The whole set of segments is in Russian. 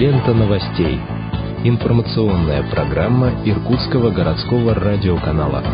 Лента новостей. Информационная программа Иркутского городского радиоканала.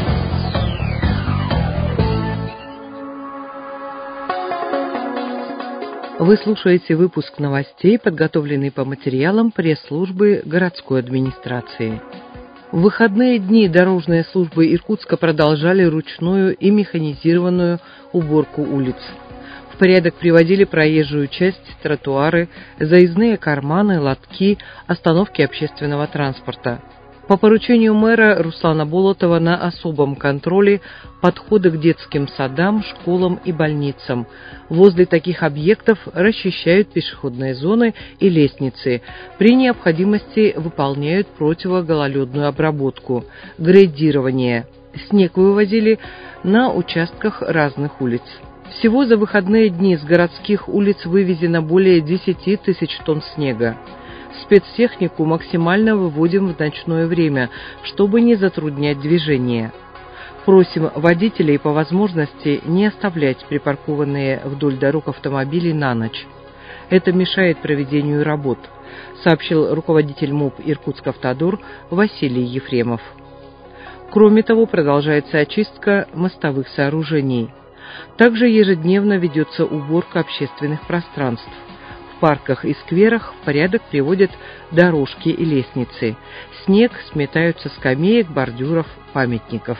Вы слушаете выпуск новостей, подготовленный по материалам пресс-службы городской администрации. В выходные дни дорожные службы Иркутска продолжали ручную и механизированную уборку улиц. В порядок приводили проезжую часть, тротуары, заездные карманы, лотки, остановки общественного транспорта. По поручению мэра Руслана Болотова на особом контроле подходы к детским садам, школам и больницам. Возле таких объектов расчищают пешеходные зоны и лестницы. При необходимости выполняют противогололедную обработку, грейдирование. Снег вывозили на участках разных улиц. Всего за выходные дни с городских улиц вывезено более 10 тысяч тонн снега. Спецтехнику максимально выводим в ночное время, чтобы не затруднять движение. Просим водителей по возможности не оставлять припаркованные вдоль дорог автомобили на ночь. Это мешает проведению работ, сообщил руководитель МУП «Иркутскавтодор» Василий Ефремов. Кроме того, продолжается очистка мостовых сооружений. Также ежедневно ведется уборка общественных пространств. В парках и скверах в порядок приводят дорожки и лестницы. Снег сметают со скамеек, бордюров, памятников.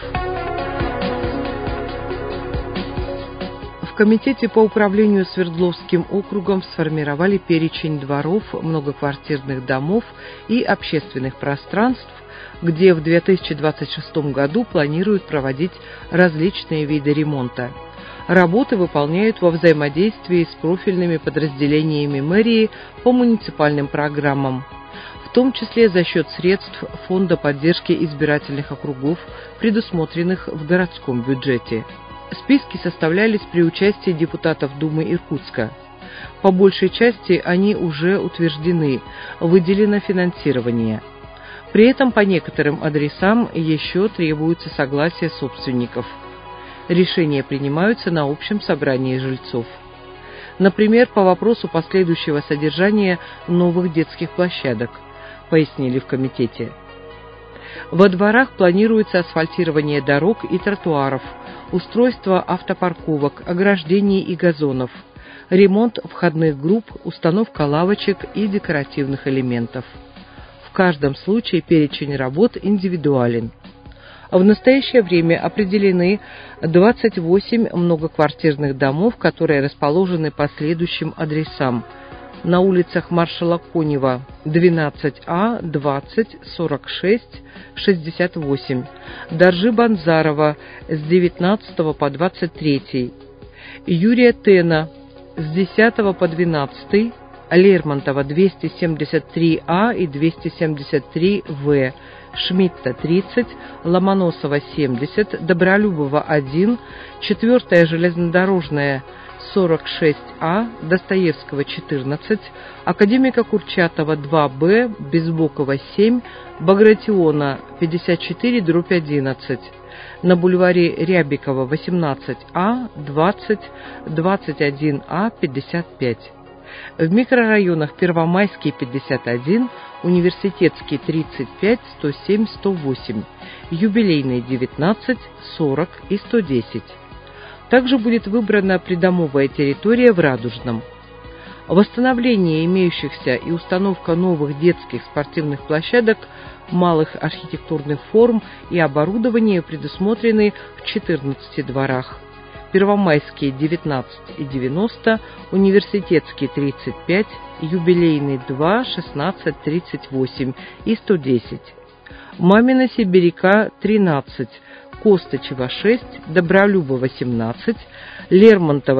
В Комитете по управлению Свердловским округом сформировали перечень дворов, многоквартирных домов и общественных пространств, где в 2026 году планируют проводить различные виды ремонта. Работы выполняют во взаимодействии с профильными подразделениями мэрии по муниципальным программам, в том числе за счет средств Фонда поддержки избирательных округов, предусмотренных в городском бюджете. Списки составлялись при участии депутатов Думы Иркутска. По большей части они уже утверждены, выделено финансирование. При этом по некоторым адресам еще требуется согласие собственников. Решения принимаются на общем собрании жильцов. Например, по вопросу последующего содержания новых детских площадок, пояснили в комитете. Во дворах планируется асфальтирование дорог и тротуаров, устройство автопарковок, ограждений и газонов, ремонт входных групп, установка лавочек и декоративных элементов. В каждом случае перечень работ индивидуален. В настоящее время определены 28 многоквартирных домов, которые расположены по следующим адресам. На улицах Маршала Конева 12А, 20, 46, 68, Доржи Банзарова с 19 по 23, Юрия Тена с 10 по 12, Лермонтова 273А и 273В, Шмидта 30, Ломоносова 70, Добролюбова 1, 4-я железнодорожная 46А, Достоевского 14, Академика Курчатова 2Б, Безбокова 7, Багратиона 54/11, на бульваре Рябикова 18А, 20, 21А, 55. В микрорайонах Первомайский 51, Университетский 35, 107, 108, Юбилейный 19, 40 и 110. Также будет выбрана придомовая территория в Радужном. Восстановление имеющихся и установка новых детских спортивных площадок, малых архитектурных форм и оборудования предусмотрены в 14 дворах. Первомайский 19 и 90, Университетский 35, Юбилейный 2, 16, 38 и 110. Мамина Сибиряка 13, Костычева 6, Добролюбова 17, Лермонтова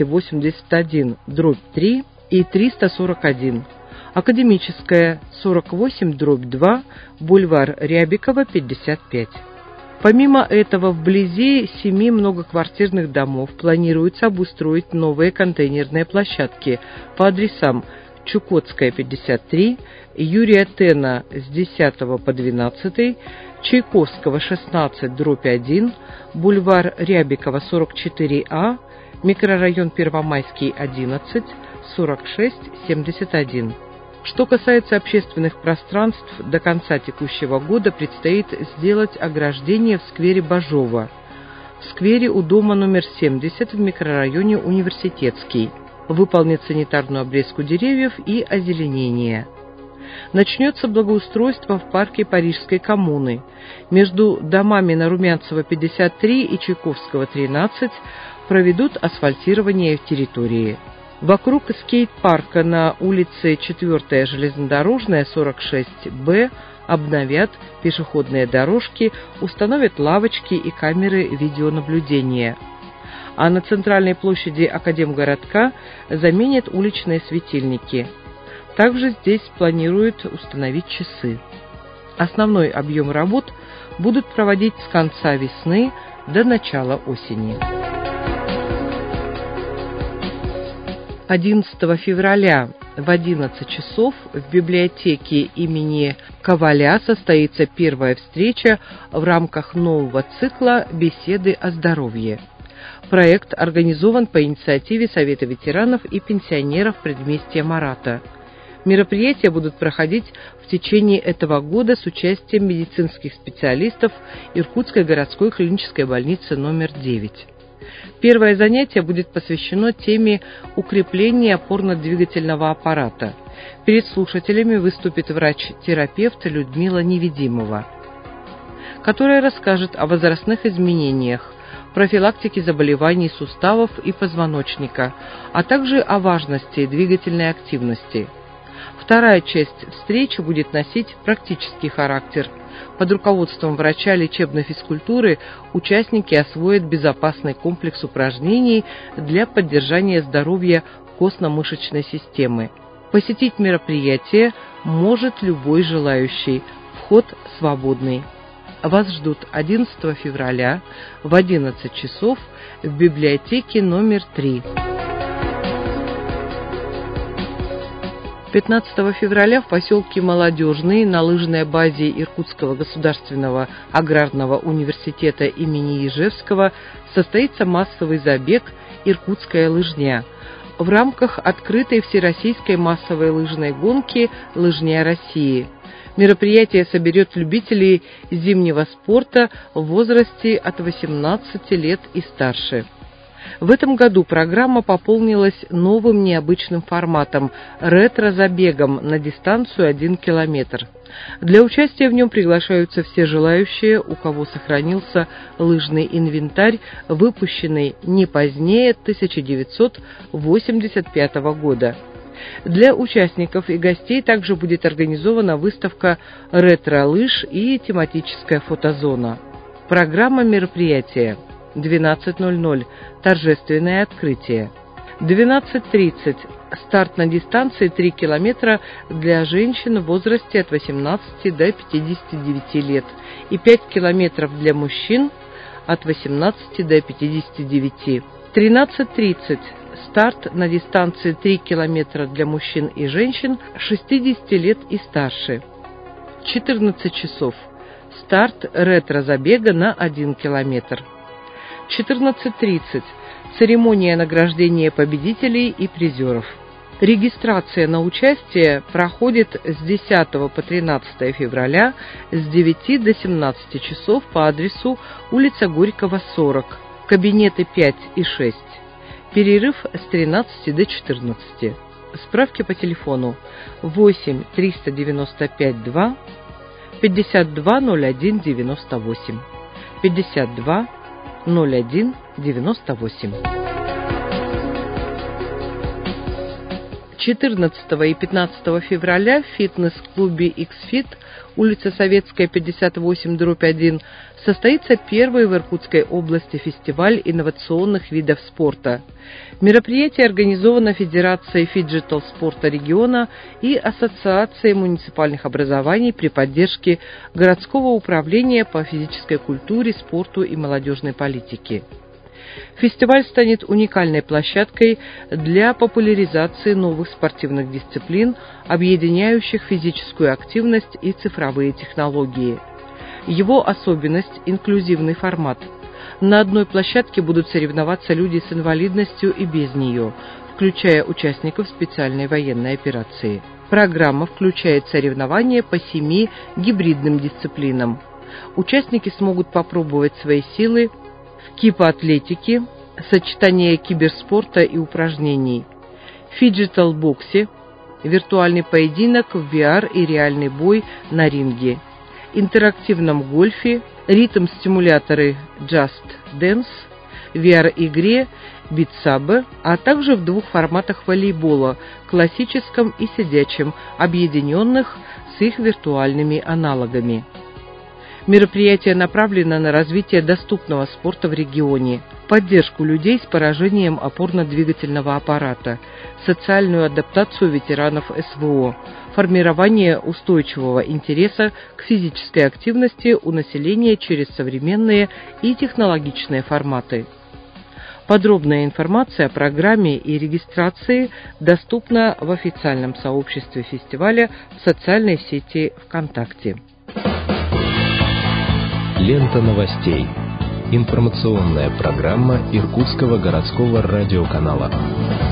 281/3 и 341, Академическая 48/2, бульвар Рябикова 55. Помимо этого, вблизи 7 многоквартирных домов планируется обустроить новые контейнерные площадки по адресам Чукотская 53, Юрия Тена с 10 по 12, Чайковского 16/1, бульвар Рябикова 44А, микрорайон Первомайский 11, 46, 71. Что касается общественных пространств, до конца текущего года предстоит сделать ограждение в сквере Бажова, в сквере у дома номер 70 в микрорайоне Университетский, выполнить санитарную обрезку деревьев и озеленение. Начнется благоустройство в парке Парижской коммуны. Между домами на Румянцева 53 и Чайковского 13 проведут асфальтирование территории. Вокруг скейт-парка на улице 4-я железнодорожная, 46Б, обновят пешеходные дорожки, установят лавочки и камеры видеонаблюдения. А на центральной площади Академгородка заменят уличные светильники. Также здесь планируют установить часы. Основной объем работ будут проводить с конца весны до начала осени. 11 февраля в 11 часов в библиотеке имени Коваля состоится первая встреча в рамках нового цикла «Беседы о здоровье». Проект организован по инициативе Совета ветеранов и пенсионеров предместья Марата. Мероприятия будут проходить в течение этого года с участием медицинских специалистов Иркутской городской клинической больницы номер 9. Первое занятие будет посвящено теме укрепления опорно-двигательного аппарата. Перед слушателями выступит врач-терапевт Людмила Невидимова, которая расскажет о возрастных изменениях, профилактике заболеваний суставов и позвоночника, а также о важности двигательной активности. Вторая часть встречи будет носить практический характер. Под руководством врача лечебной физкультуры участники освоят безопасный комплекс упражнений для поддержания здоровья костно-мышечной системы. Посетить мероприятие может любой желающий. Вход свободный. Вас ждут 11 февраля в 11 часов в библиотеке номер 3. 15 февраля в поселке Молодежный на лыжной базе Иркутского государственного аграрного университета имени Ижевского состоится массовый забег «Иркутская лыжня» в рамках открытой всероссийской массовой лыжной гонки «Лыжня России». Мероприятие соберет любителей зимнего спорта в возрасте от 18 лет и старше. В этом году программа пополнилась новым необычным форматом – ретро-забегом на дистанцию 1 километр. Для участия в нем приглашаются все желающие, у кого сохранился лыжный инвентарь, выпущенный не позднее 1985 года. Для участников и гостей также будет организована выставка ретро-лыж и тематическая фотозона. Программа мероприятия: 12:00 – торжественное открытие. 12:30 – старт на дистанции 3 километра для женщин в возрасте от 18 до 59 лет и 5 километров для мужчин от 18 до 59. 13:30 – старт на дистанции 3 километра для мужчин и женщин 60 лет и старше. 14 часов – старт ретро-забега на 1 километр. 14:30 – церемония награждения победителей и призеров. Регистрация на участие проходит с 10 по 13 февраля с 9 до 17 часов по адресу улица Горького, 40, кабинеты 5 и 6. Перерыв с 13 до 14. Справки по телефону 8 395 2 52 01 98 52 01 98. 14 и 15 февраля в фитнес-клубе X-Fit, улица Советская, 58/1, состоится первый в Иркутской области фестиваль инновационных видов спорта. Мероприятие организовано Федерацией фиджитал спорта региона и Ассоциацией муниципальных образований при поддержке городского управления по физической культуре, спорту и молодежной политике. Фестиваль станет уникальной площадкой для популяризации новых спортивных дисциплин, объединяющих физическую активность и цифровые технологии. Его особенность – инклюзивный формат. На одной площадке будут соревноваться люди с инвалидностью и без нее, включая участников специальной военной операции. Программа включает соревнования по 7 гибридным дисциплинам. Участники смогут попробовать свои силы в кибератлетике, сочетание киберспорта и упражнений, фиджитал-боксе, виртуальный поединок в VR и реальный бой на ринге, интерактивном гольфе, ритм-стимуляторы Just Dance, VR-игре Beat Saber, а также в 2 форматах волейбола – классическом и сидячем, объединенных с их виртуальными аналогами. Мероприятие направлено на развитие доступного спорта в регионе, поддержку людей с поражением опорно-двигательного аппарата, социальную адаптацию ветеранов СВО, формирование устойчивого интереса к физической активности у населения через современные и технологичные форматы. Подробная информация о программе и регистрации доступна в официальном сообществе фестиваля в социальной сети ВКонтакте. Лента новостей. Информационная программа Иркутского городского радиоканала.